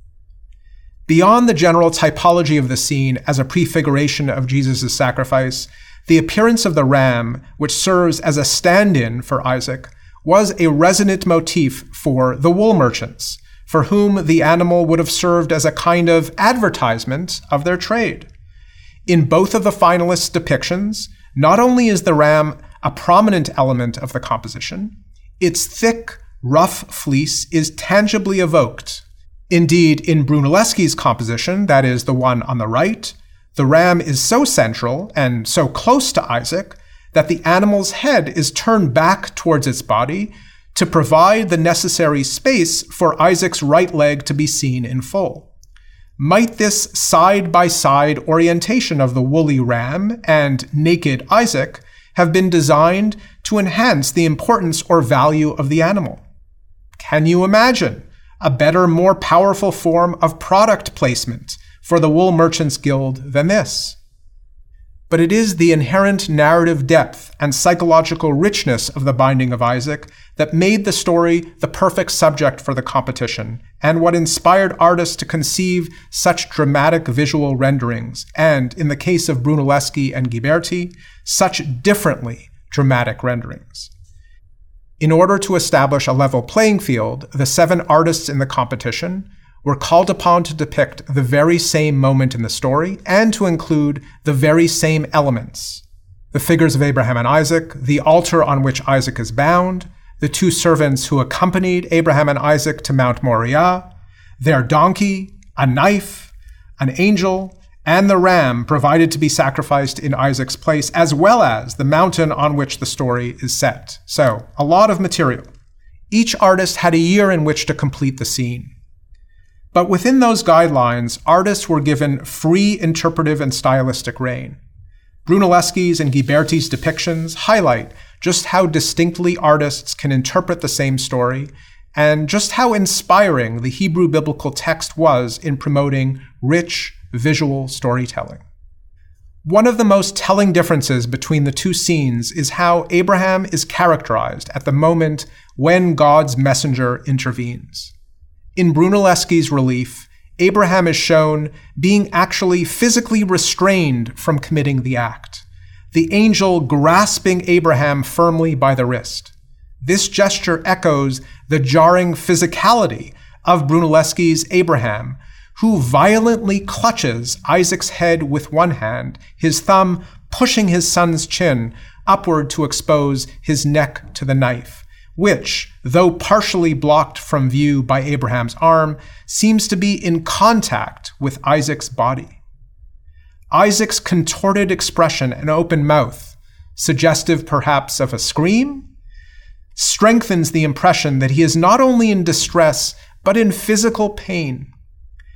Beyond the general typology of the scene as a prefiguration of Jesus' sacrifice, the appearance of the ram, which serves as a stand-in for Isaac, was a resonant motif for the wool merchants, for whom the animal would have served as a kind of advertisement of their trade. In both of the finalists' depictions, not only is the ram a prominent element of the composition, its thick, rough fleece is tangibly evoked. Indeed, in Brunelleschi's composition, that is the one on the right, the ram is so central and so close to Isaac that the animal's head is turned back towards its body to provide the necessary space for Isaac's right leg to be seen in full. Might this side-by-side orientation of the woolly ram and naked Isaac have been designed to enhance the importance or value of the animal? Can you imagine a better, more powerful form of product placement for the Wool Merchants Guild than this? But it is the inherent narrative depth and psychological richness of the Binding of Isaac that made the story the perfect subject for the competition, and what inspired artists to conceive such dramatic visual renderings, and, in the case of Brunelleschi and Ghiberti, such differently dramatic renderings. In order to establish a level playing field, the seven artists in the competition were called upon to depict the very same moment in the story and to include the very same elements: the figures of Abraham and Isaac, the altar on which Isaac is bound, the two servants who accompanied Abraham and Isaac to Mount Moriah, their donkey, a knife, an angel, and the ram provided to be sacrificed in Isaac's place, as well as the mountain on which the story is set. So, a lot of material. Each artist had a year in which to complete the scene. But within those guidelines, artists were given free interpretive and stylistic rein. Brunelleschi's and Ghiberti's depictions highlight just how distinctly artists can interpret the same story, and just how inspiring the Hebrew biblical text was in promoting rich, visual storytelling. One of the most telling differences between the two scenes is how Abraham is characterized at the moment when God's messenger intervenes. In Brunelleschi's relief, Abraham is shown being actually physically restrained from committing the act, the angel grasping Abraham firmly by the wrist. This gesture echoes the jarring physicality of Brunelleschi's Abraham, who violently clutches Isaac's head with one hand, his thumb pushing his son's chin upward to expose his neck to the knife, which, though partially blocked from view by Abraham's arm, seems to be in contact with Isaac's body. Isaac's contorted expression and open mouth, suggestive perhaps of a scream, strengthens the impression that he is not only in distress, but in physical pain.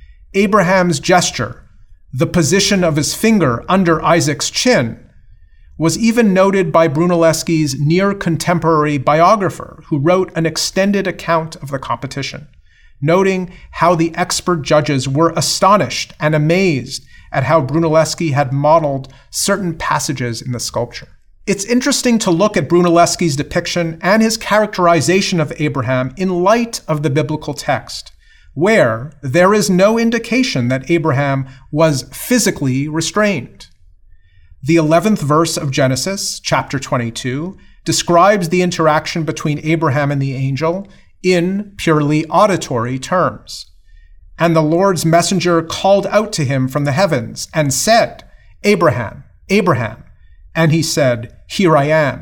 Abraham's gesture, the position of his finger under Isaac's chin, was even noted by Brunelleschi's near-contemporary biographer, who wrote an extended account of the competition, noting how the expert judges were astonished and amazed at how Brunelleschi had modeled certain passages in the sculpture. It's interesting to look at Brunelleschi's depiction and his characterization of Abraham in light of the biblical text, where there is no indication that Abraham was physically restrained. The eleventh verse of Genesis, chapter twenty-two, describes the interaction between Abraham and the angel in purely auditory terms. And the Lord's messenger called out to him from the heavens and said, "Abraham, Abraham." And he said, "Here I am."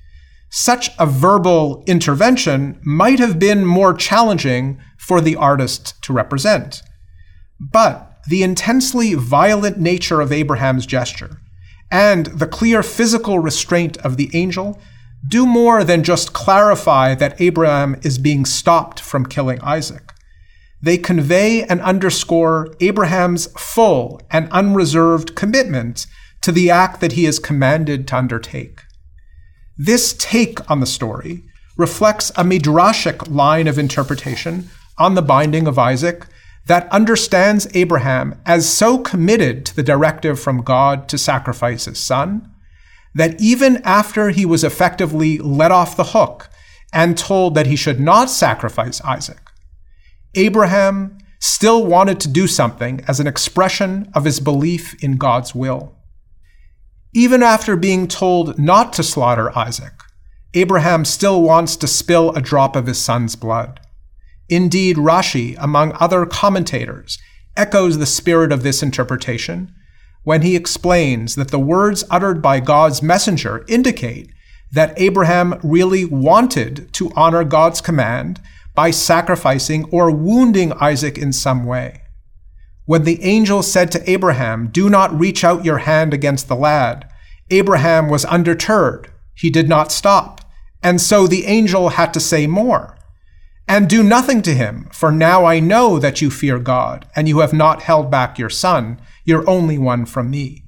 Such a verbal intervention might have been more challenging for the artist to represent. But the intensely violent nature of Abraham's gesture and the clear physical restraint of the angel do more than just clarify that Abraham is being stopped from killing Isaac. They convey and underscore Abraham's full and unreserved commitment to the act that he is commanded to undertake. This take on the story reflects a midrashic line of interpretation on the binding of Isaac that understands Abraham as so committed to the directive from God to sacrifice his son, that even after he was effectively let off the hook and told that he should not sacrifice Isaac, Abraham still wanted to do something as an expression of his belief in God's will. Even after being told not to slaughter Isaac, Abraham still wants to spill a drop of his son's blood. Indeed, Rashi, among other commentators, echoes the spirit of this interpretation when he explains that the words uttered by God's messenger indicate that Abraham really wanted to honor God's command by sacrificing or wounding Isaac in some way. When the angel said to Abraham, "Do not reach out your hand against the lad," Abraham was undeterred. He did not stop. And so the angel had to say more. "And do nothing to him, for now I know that you fear God, and you have not held back your son, your only one, from me."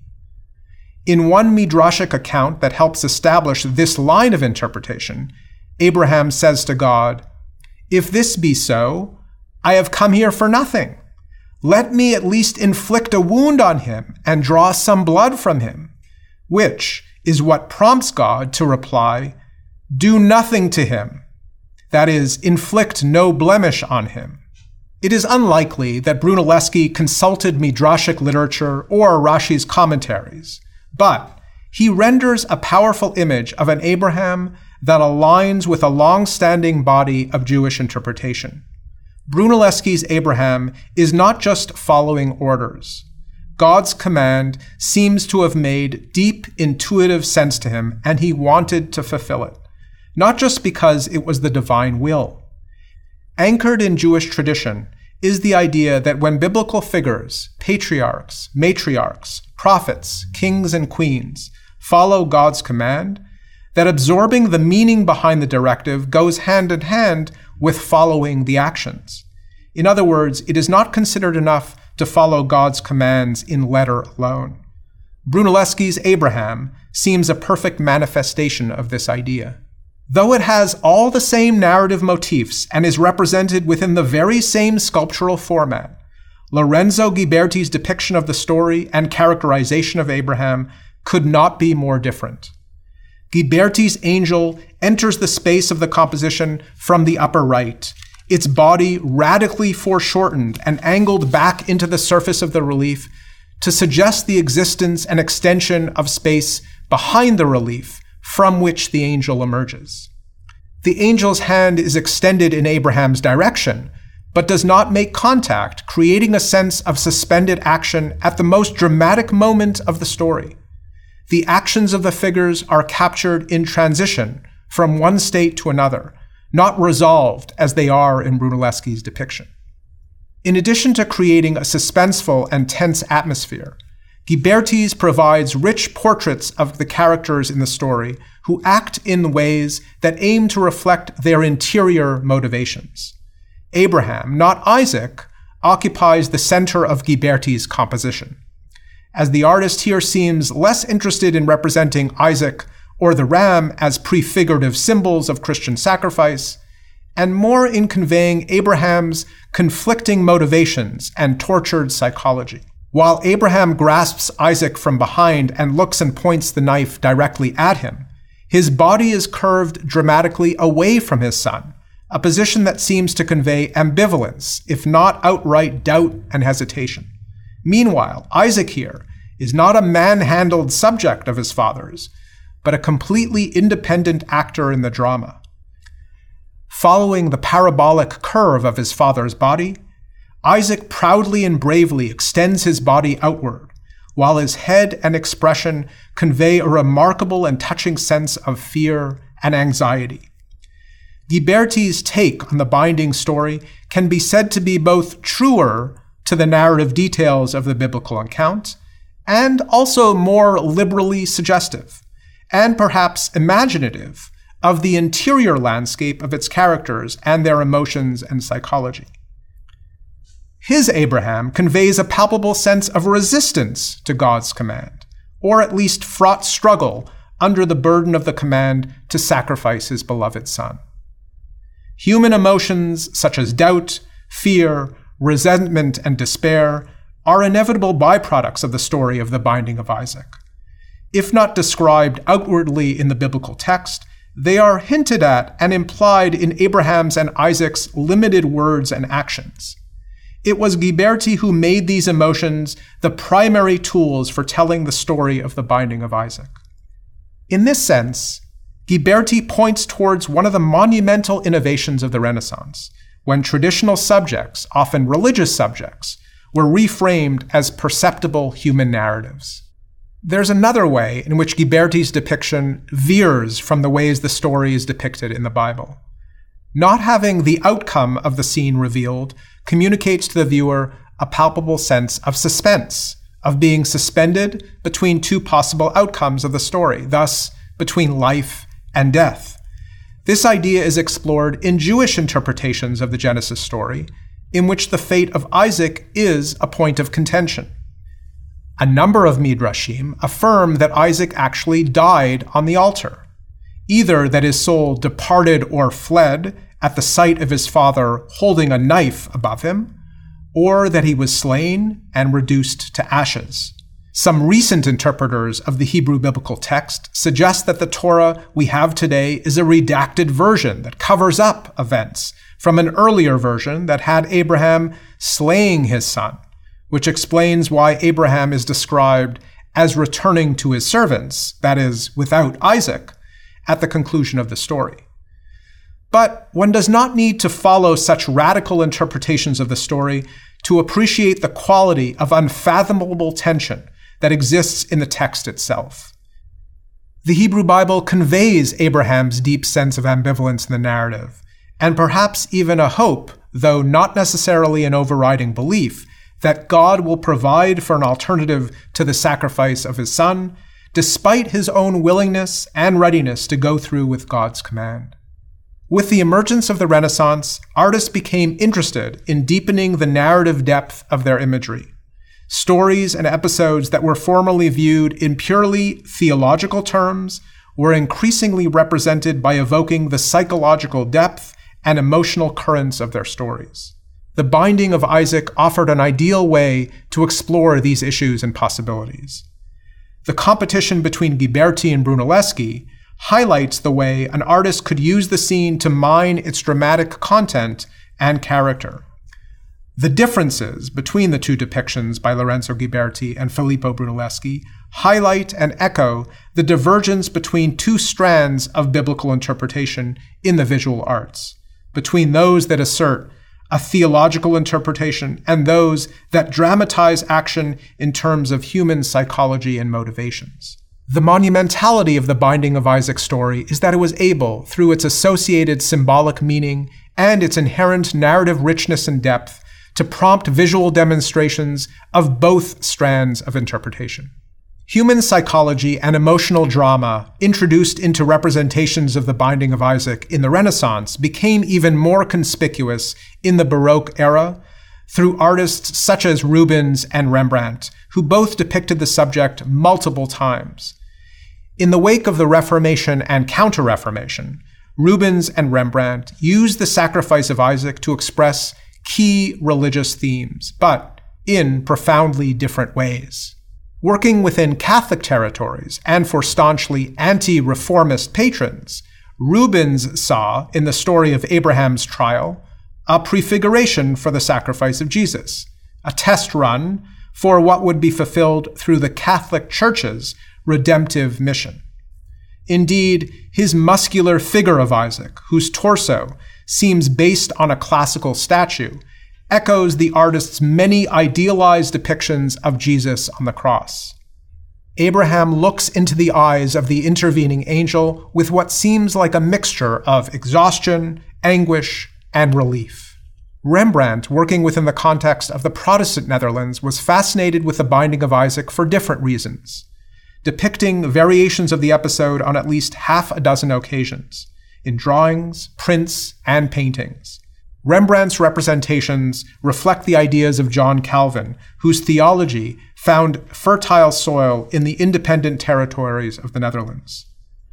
In one midrashic account that helps establish this line of interpretation, Abraham says to God, "If this be so, I have come here for nothing. Let me at least inflict a wound on him and draw some blood from him," which is what prompts God to reply, "Do nothing to him." That is, inflict no blemish on him. It is unlikely that Brunelleschi consulted midrashic literature or Rashi's commentaries, but he renders a powerful image of an Abraham that aligns with a long-standing body of Jewish interpretation. Brunelleschi's Abraham is not just following orders. God's command seems to have made deep intuitive sense to him, and he wanted to fulfill it, not just because it was the divine will. Anchored in Jewish tradition is the idea that when biblical figures, patriarchs, matriarchs, prophets, kings, and queens follow God's command, that absorbing the meaning behind the directive goes hand in hand with following the actions. In other words, it is not considered enough to follow God's commands in letter alone. Brunelleschi's Abraham seems a perfect manifestation of this idea. Though it has all the same narrative motifs and is represented within the very same sculptural format, Lorenzo Ghiberti's depiction of the story and characterization of Abraham could not be more different. Ghiberti's angel enters the space of the composition from the upper right, its body radically foreshortened and angled back into the surface of the relief to suggest the existence and extension of space behind the relief from which the angel emerges. The angel's hand is extended in Abraham's direction, but does not make contact, creating a sense of suspended action at the most dramatic moment of the story. The actions of the figures are captured in transition from one state to another, not resolved as they are in Brunelleschi's depiction. In addition to creating a suspenseful and tense atmosphere, Ghiberti's provides rich portraits of the characters in the story who act in ways that aim to reflect their interior motivations. Abraham, not Isaac, occupies the center of Ghiberti's composition. as the artist here seems less interested in representing Isaac or the ram as prefigurative symbols of Christian sacrifice, and more in conveying Abraham's conflicting motivations and tortured psychology. While Abraham grasps Isaac from behind and looks and points the knife directly at him, his body is curved dramatically away from his son, a position that seems to convey ambivalence, if not outright doubt and hesitation. Meanwhile, Isaac here is not a manhandled subject of his father's, but a completely independent actor in the drama. Following the parabolic curve of his father's body, Isaac proudly and bravely extends his body outward, while his head and expression convey a remarkable and touching sense of fear and anxiety. Ghiberti's take on the binding story can be said to be both truer to the narrative details of the biblical account, and also more liberally suggestive, and perhaps imaginative, of the interior landscape of its characters and their emotions and psychology. His Abraham conveys a palpable sense of resistance to God's command, or at least fraught struggle under the burden of the command to sacrifice his beloved son. Human emotions such as doubt, fear, resentment, and despair are inevitable byproducts of the story of the binding of Isaac. If not described outwardly in the biblical text, they are hinted at and implied in Abraham's and Isaac's limited words and actions. It was Ghiberti who made these emotions the primary tools for telling the story of the binding of Isaac. In this sense, Ghiberti points towards one of the monumental innovations of the Renaissance, when traditional subjects, often religious subjects, were reframed as perceptible human narratives. There's another way in which Ghiberti's depiction veers from the ways the story is depicted in the Bible. Not having the outcome of the scene revealed communicates to the viewer a palpable sense of suspense, of being suspended between two possible outcomes of the story, thus between life and death. This idea is explored in Jewish interpretations of the Genesis story, in which the fate of Isaac is a point of contention. A number of Midrashim affirm that Isaac actually died on the altar, either that his soul departed or fled at the sight of his father holding a knife above him, or that he was slain and reduced to ashes. Some recent interpreters of the Hebrew biblical text suggest that the Torah we have today is a redacted version that covers up events from an earlier version that had Abraham slaying his son, which explains why Abraham is described as returning to his servants, that is, without Isaac, at the conclusion of the story. But one does not need to follow such radical interpretations of the story to appreciate the quality of unfathomable tension that exists in the text itself. The Hebrew Bible conveys Abraham's deep sense of ambivalence in the narrative, and perhaps even a hope, though not necessarily an overriding belief, that God will provide for an alternative to the sacrifice of his son, despite his own willingness and readiness to go through with God's command. With the emergence of the Renaissance, artists became interested in deepening the narrative depth of their imagery. Stories and episodes that were formerly viewed in purely theological terms were increasingly represented by evoking the psychological depth and emotional currents of their stories. The binding of Isaac offered an ideal way to explore these issues and possibilities. The competition between Ghiberti and Brunelleschi highlights the way an artist could use the scene to mine its dramatic content and character. The differences between the two depictions by Lorenzo Ghiberti and Filippo Brunelleschi highlight and echo the divergence between two strands of biblical interpretation in the visual arts, between those that assert a theological interpretation and those that dramatize action in terms of human psychology and motivations. The monumentality of the binding of Isaac's story is that it was able, through its associated symbolic meaning and its inherent narrative richness and depth, to prompt visual demonstrations of both strands of interpretation. Human psychology and emotional drama introduced into representations of the binding of Isaac in the Renaissance became even more conspicuous in the Baroque era through artists such as Rubens and Rembrandt, who both depicted the subject multiple times. In the wake of the Reformation and Counter-Reformation, Rubens and Rembrandt used the sacrifice of Isaac to express key religious themes, but in profoundly different ways. Working within Catholic territories and for staunchly anti-reformist patrons, Rubens saw in the story of Abraham's trial a prefiguration for the sacrifice of Jesus, a test run for what would be fulfilled through the Catholic Church's redemptive mission. Indeed, his muscular figure of Isaac, whose torso seems based on a classical statue, echoes the artist's many idealized depictions of Jesus on the cross. Abraham looks into the eyes of the intervening angel with what seems like a mixture of exhaustion, anguish, and relief. Rembrandt, working within the context of the Protestant Netherlands, was fascinated with the binding of Isaac for different reasons, depicting variations of the episode on at least half a dozen occasions, in drawings, prints, and paintings. Rembrandt's representations reflect the ideas of John Calvin, whose theology found fertile soil in the independent territories of the Netherlands.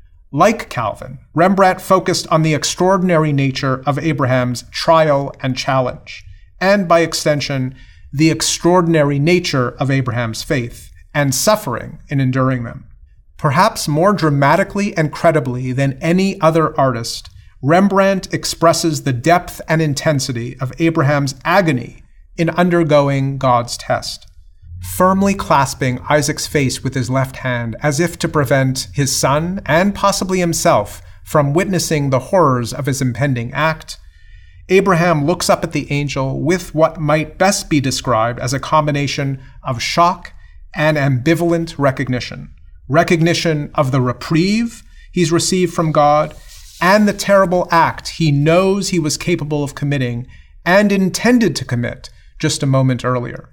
Like Calvin, Rembrandt focused on the extraordinary nature of Abraham's trial and challenge, and by extension, the extraordinary nature of Abraham's faith and suffering in enduring them. Perhaps more dramatically and credibly than any other artist, Rembrandt expresses the depth and intensity of Abraham's agony in undergoing God's test. Firmly clasping Isaac's face with his left hand as if to prevent his son and possibly himself from witnessing the horrors of his impending act, Abraham looks up at the angel with what might best be described as a combination of shock and ambivalent recognition. Recognition of the reprieve he's received from God and the terrible act he knows he was capable of committing and intended to commit just a moment earlier.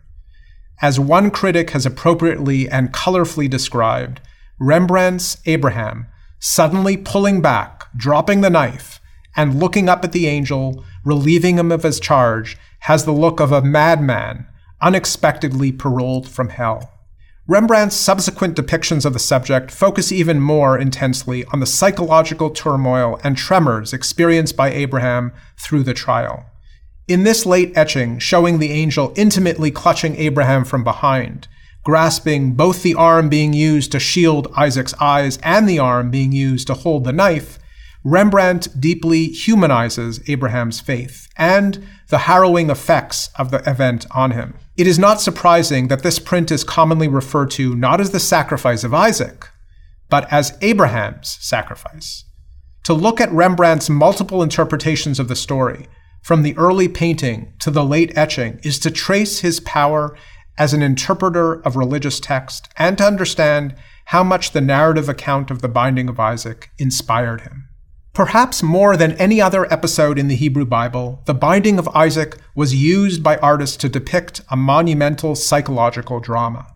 As one critic has appropriately and colorfully described, Rembrandt's Abraham, suddenly pulling back, dropping the knife, and looking up at the angel, relieving him of his charge, has the look of a madman unexpectedly paroled from hell. Rembrandt's subsequent depictions of the subject focus even more intensely on the psychological turmoil and tremors experienced by Abraham through the trial. In this late etching, showing the angel intimately clutching Abraham from behind, grasping both the arm being used to shield Isaac's eyes and the arm being used to hold the knife, Rembrandt deeply humanizes Abraham's faith and the harrowing effects of the event on him. It is not surprising that this print is commonly referred to not as the sacrifice of Isaac, but as Abraham's sacrifice. To look at Rembrandt's multiple interpretations of the story, from the early painting to the late etching, is to trace his power as an interpreter of religious text and to understand how much the narrative account of the binding of Isaac inspired him. Perhaps more than any other episode in the Hebrew Bible, the binding of Isaac was used by artists to depict a monumental psychological drama.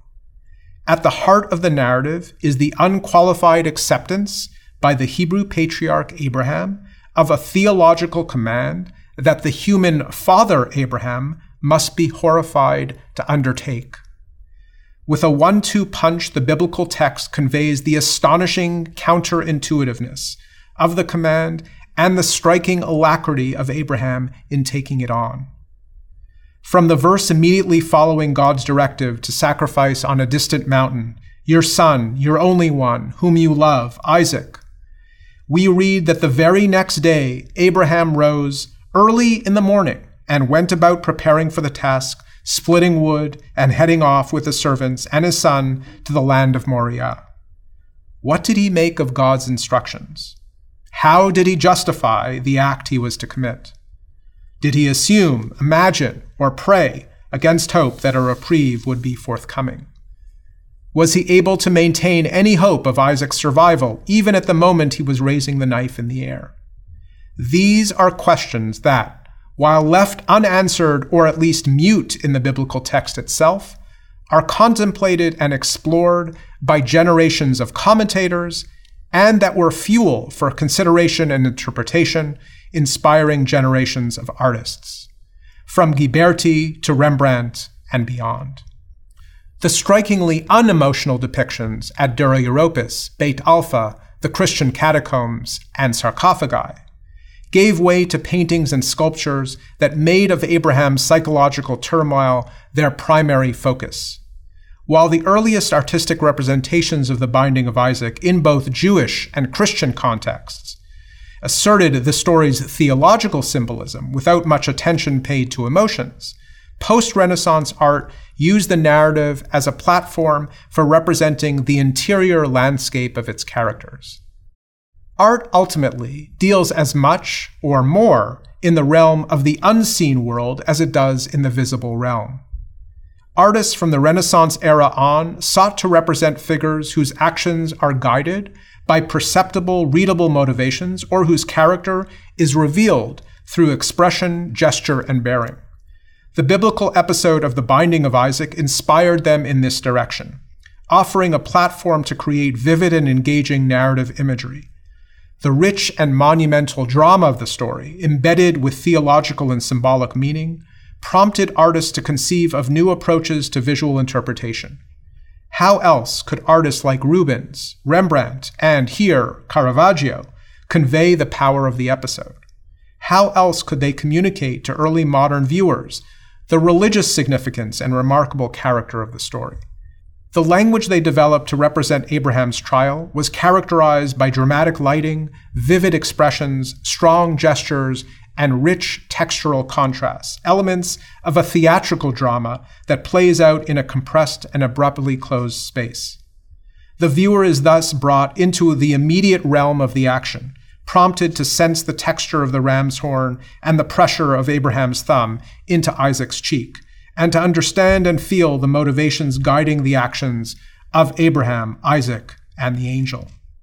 At the heart of the narrative is the unqualified acceptance by the Hebrew patriarch Abraham of a theological command that the human father Abraham must be horrified to undertake. With a one two punch, the biblical text conveys the astonishing counterintuitiveness of the command and the striking alacrity of Abraham in taking it on. From the verse immediately following God's directive to sacrifice on a distant mountain, your son, your only one, whom you love, Isaac, we read that the very next day Abraham rose early in the morning and went about preparing for the task, splitting wood and heading off with his servants and his son to the land of Moriah. What did he make of God's instructions? How did he justify the act he was to commit? Did he assume, imagine, or pray against hope that a reprieve would be forthcoming? Was he able to maintain any hope of Isaac's survival, even at the moment he was raising the knife in the air? These are questions that, while left unanswered or at least mute in the biblical text itself, are contemplated and explored by generations of commentators, and that were fuel for consideration and interpretation, inspiring generations of artists. from Ghiberti to Rembrandt and beyond. The strikingly unemotional depictions at Dura Europos, Beit Alpha, the Christian catacombs, and sarcophagi gave way to paintings and sculptures that made of Abraham's psychological turmoil their primary focus. While the earliest artistic representations of the binding of Isaac in both Jewish and Christian contexts asserted the story's theological symbolism without much attention paid to emotions, post-Renaissance art used the narrative as a platform for representing the interior landscape of its characters. Art ultimately deals as much, or more, in the realm of the unseen world as it does in the visible realm. Artists from the Renaissance era on sought to represent figures whose actions are guided by perceptible, readable motivations, or whose character is revealed through expression, gesture, and bearing. The biblical episode of the Binding of Isaac inspired them in this direction, offering a platform to create vivid and engaging narrative imagery. The rich and monumental drama of the story, embedded with theological and symbolic meaning, prompted artists to conceive of new approaches to visual interpretation. How else could artists like Rubens, Rembrandt, and here, Caravaggio, convey the power of the episode? How else could they communicate to early modern viewers the religious significance and remarkable character of the story? The language they developed to represent Abraham's trial was characterized by dramatic lighting, vivid expressions, strong gestures, and rich textural contrasts, elements of a theatrical drama that plays out in a compressed and abruptly closed space. The viewer is thus brought into the immediate realm of the action, prompted to sense the texture of the ram's horn and the pressure of Abraham's thumb into Isaac's cheek, and to understand and feel the motivations guiding the actions of Abraham, Isaac, and the angel.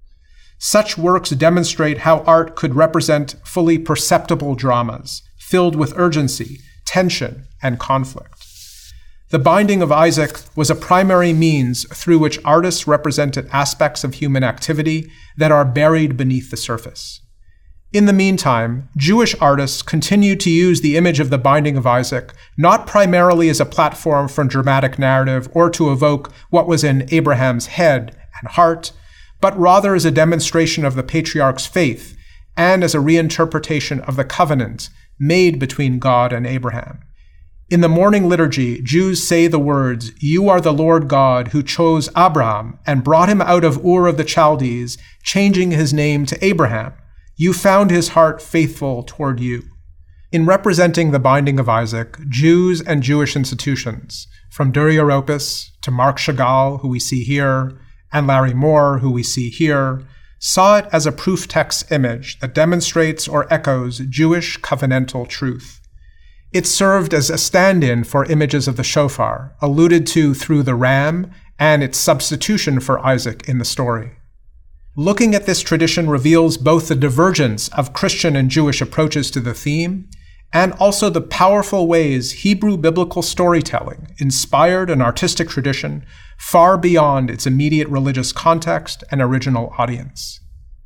Such works demonstrate how art could represent fully perceptible dramas, filled with urgency, tension, and conflict. The Binding of Isaac was a primary means through which artists represented aspects of human activity that are buried beneath the surface. In the meantime, Jewish artists continued to use the image of the Binding of Isaac not primarily as a platform for dramatic narrative or to evoke what was in Abraham's head and heart, but rather as a demonstration of the patriarch's faith and as a reinterpretation of the covenant made between God and Abraham. In the morning liturgy, Jews say the words, "You are the Lord God who chose Abraham and brought him out of Ur of the Chaldees, changing his name to Abraham. You found his heart faithful toward you." In representing the Binding of Isaac, Jews and Jewish institutions, from Dura Europos to Marc Chagall, who we see here, and Larry Moore, who we see here, saw it as a proof text image that demonstrates or echoes Jewish covenantal truth. It served as a stand-in for images of the shofar, alluded to through the ram and its substitution for Isaac in the story. Looking at this tradition reveals both the divergence of Christian and Jewish approaches to the theme, and also the powerful ways Hebrew biblical storytelling inspired an artistic tradition far beyond its immediate religious context and original audience.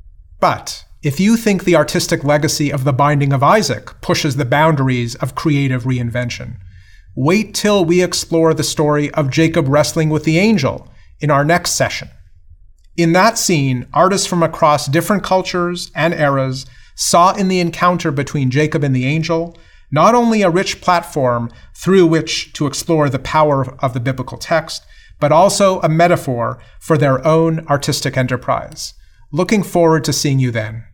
But if you think the artistic legacy of the Binding of Isaac pushes the boundaries of creative reinvention, wait till we explore the story of Jacob wrestling with the angel in our next session. In that scene, artists from across different cultures and eras saw in the encounter between Jacob and the angel not only a rich platform through which to explore the power of the biblical text, but also a metaphor for their own artistic enterprise. Looking forward to seeing you then.